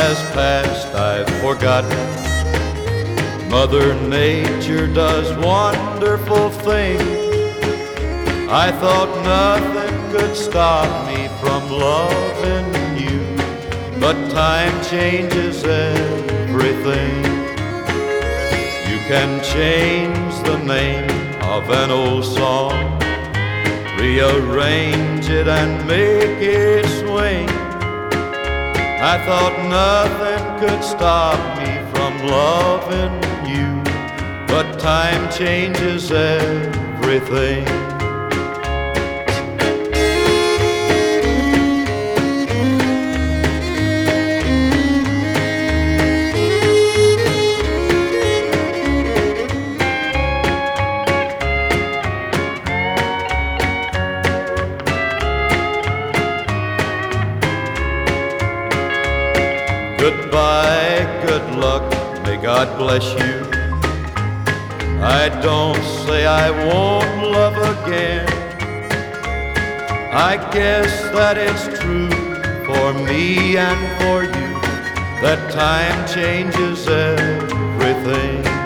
has passed, I've forgotten. Mother Nature does wonderful things. I thought nothing could stop me from loving you, but time changes everything. You can change the name of an old song, rearrange it and make it swing. I thought nothing could stop me from loving you, but time changes everything. Goodbye, good luck, may God bless you. I don't say I won't love again. I guess that it's true for me and for you, that time changes everything.